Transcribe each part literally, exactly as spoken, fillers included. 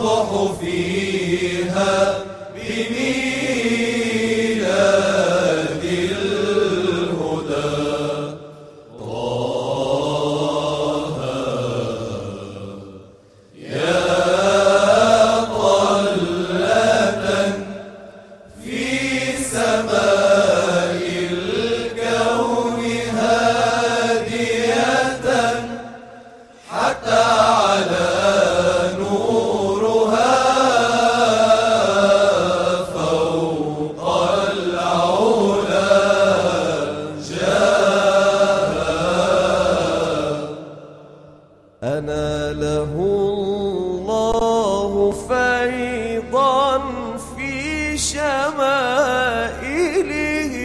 تصبح فيها بميلاد الهدى. طه يا طلة في سماء الكون هادية حتى على نورها فوق العلا جاء. أنا له الله فيضا في شمائله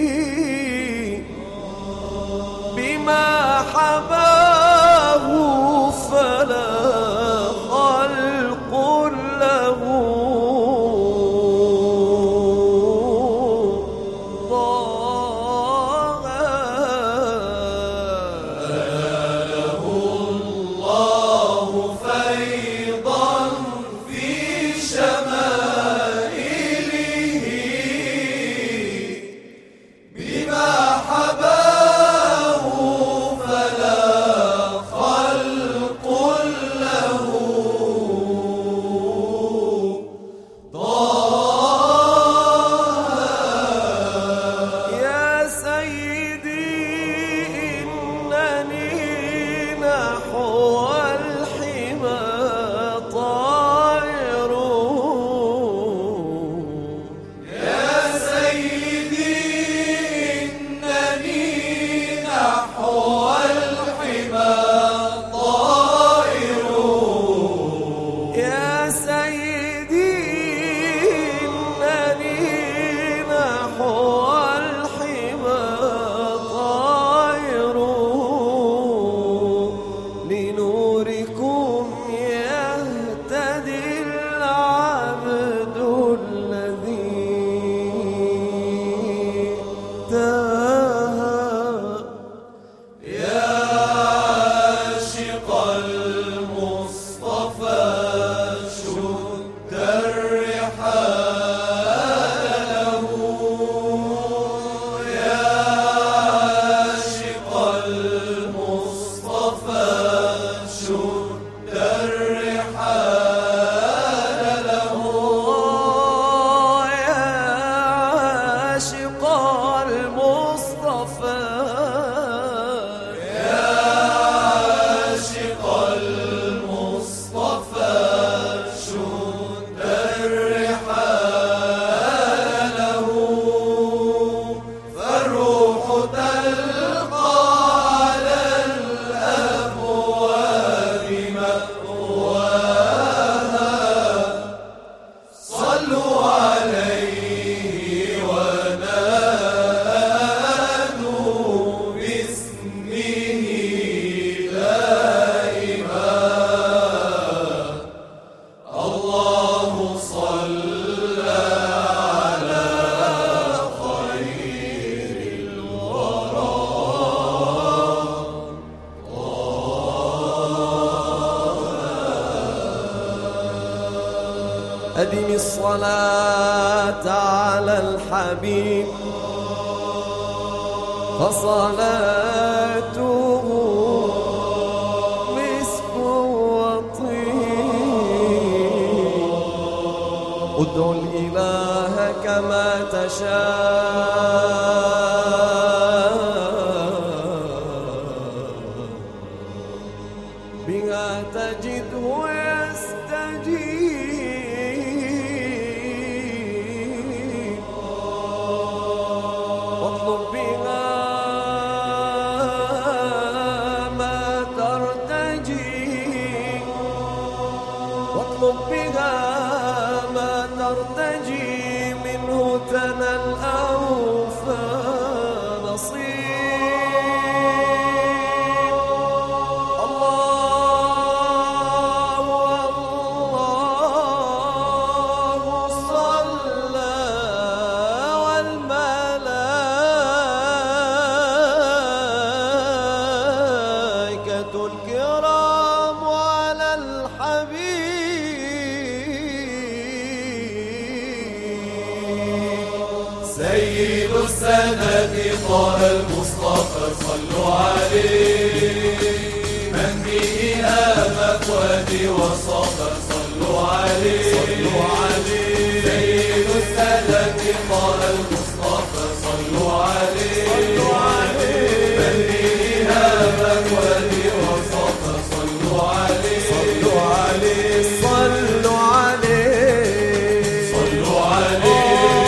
بما حباه فلا خلق له طه. أنا له الله فيضا في شمائله بما حباه فلا خلق له طه. يا سيدي إنني نحو الحمى طائر. يا سيدي إنني نحو الحمى طائر. يا سيدي إنني نحو الحمى طائر لنوركم يهتدي العبد الذي تاه. يا عاشق المصطفى شد الرحال له. يا عاشق المصطفى شد الرحال له. يا عاشق المصطفى يا عاشق المصطفى شد الرحال له. فالروح تلقى على الأبواب مأواها. صلوا عليه ونادوا باسمه دائما. الله صلى على خير الورى. أدم الصلاة على الحبيب فصلاته مسك وطيب. ادعو الإله كما تشاء بها تجده يستجيب. واطلب بها ما ترتجي. واطلب بها ما ترتجي منه تنال أوفى نصيب. الله الله صلى والملائكة الكرام على الحبيب. سيد السادة طه المصطفى صلوا عليه من به آمت وادي وصفا صلوا عليه صلوا عليه سيد السادة طه المصطفى صلوا عليه صلوا عليه من به آمت وادي وصفا صلوا عليه صلوا عليه صلوا عليه صلوا عليه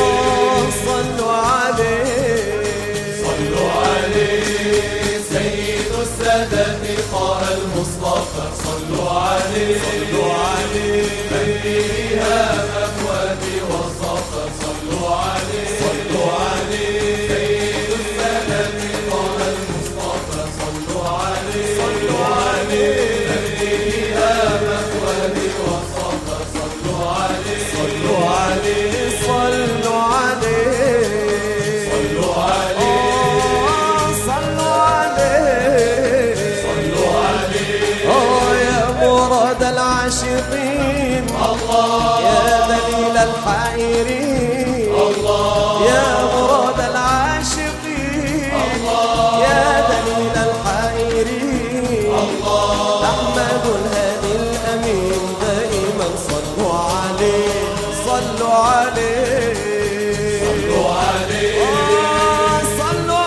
صلوا عليه صلوا عليه سيد السادة طه المصطفى صلوا عليه صلوا عليه من به آمت وادي وصفا صلوا عليه صلوا عليه سيد السادة طه المصطفى صلوا عليه صلوا عليه من به آمت وادي وصفا صلوا عليه صلوا عليه صلوا عليه صلوا عليه صلوا عليه صلوا عليه أوه يا مراد العاشقين الله يا دليل الحائرين الله يا مراد العاشقين يا دليل الحائرين أحمد الهادي الأمين دائما صلوا عليه صلوا عليه صلوا عليه آه، صلوا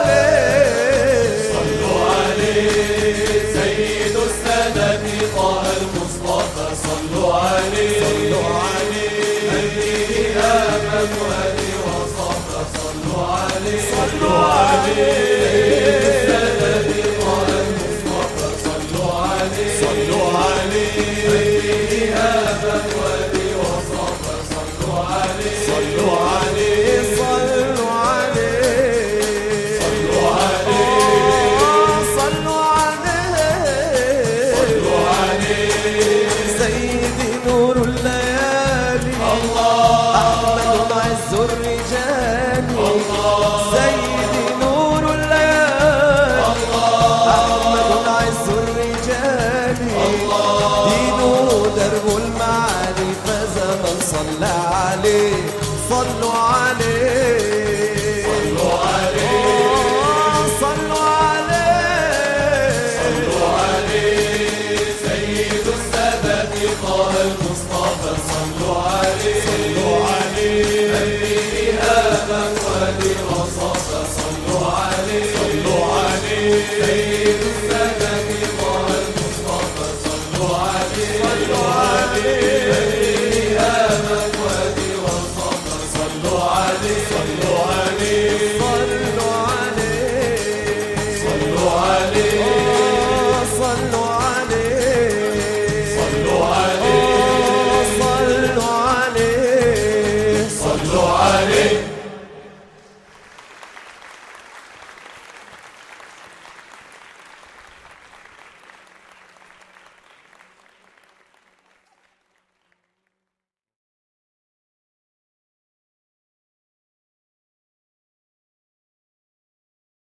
عليه صلوا عليه سيد السادة طه المصطفى صلوا عليه صلوا عليه من به آمت وادي وصفا صلوا عليه صلوا عليه السادة طه المصطفى صلوا عليه صلوا عليه من به آمت وادي وصفا صلوا عليه صلوا عليه صلوا عليه صلوا عليه آه، صلوا عليه صلوا عليه سيدي نور الليالي الله أحمد عز الرجال الله سيدي نور الليالي أحمد عز الرجال دينه درب المعالي فزمن صلى عليه صلوا عليه صلوا عليه آه، صلوا عليه صلوا عليه سيد السادة طه المصطفى صلوا عليه